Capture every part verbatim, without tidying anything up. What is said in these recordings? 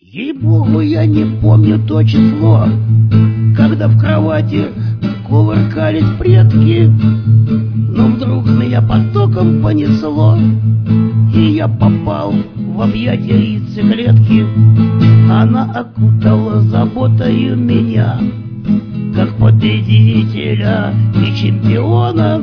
Ей-богу, я не помню то число, когда в кровати кувыркались предки, но вдруг меня потоком понесло, и я попал в объятия яйцеклетки. Она окутала заботою меня, как победителя и чемпиона.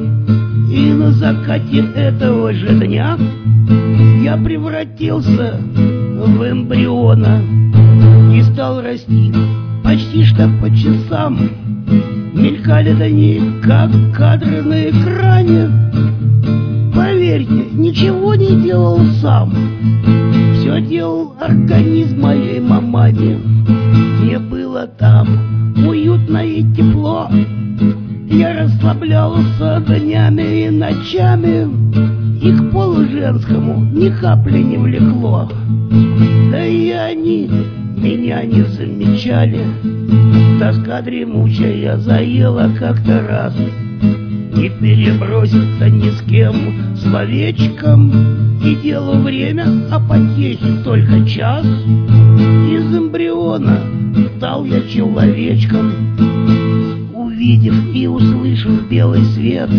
И на закате этого же дня я превратился в эмбриона и стал расти почти что по часам. Мелькали дни, как кадры на экране. Поверьте, ничего не делал сам, все делал организм моей мамани. Мне было там уютно и тепло, я расслаблялся днями и ночами, и к полу женскому ни капли не влекло. Да и они меня не замечали. Тоска дремучая заела как-то раз, не переброситься ни с кем словечком, и делу время, а потехе только час. Из эмбриона стал я человечком, увидев и услышав белый свет.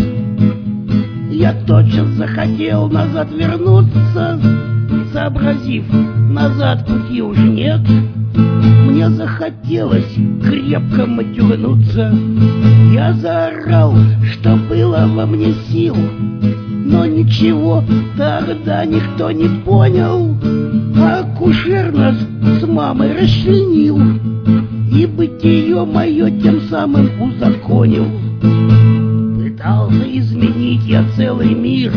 Я тотчас захотел назад вернуться, сообразив, назад пути уж нет. Мне захотелось крепко матюгнуться. Я заорал, что было во мне сил, но ничего тогда никто не понял. А акушер нас с мамой расчленил, и бытие мое тем самым узаконил. Пытался изменить я целый мир,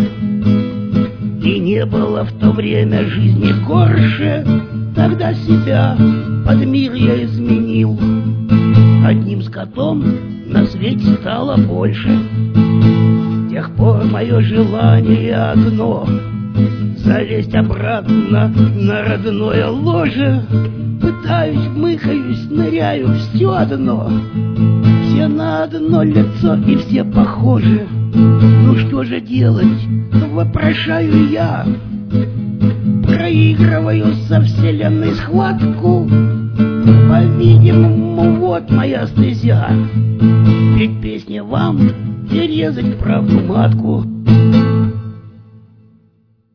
и не было в то время жизни горше. Тогда себя под мир я изменил, одним скотом на свете стало больше. С тех пор мое желание одно — залезть обратно на родное ложе. Пытаюсь, мыкаюсь, ныряю, все одно. Все на одно лицо и все похожи. Ну что же делать, вопрошаю я. Проигрываю со вселенной схватку. По-видимому, вот моя стезя — петь песни вам и резать правду матку.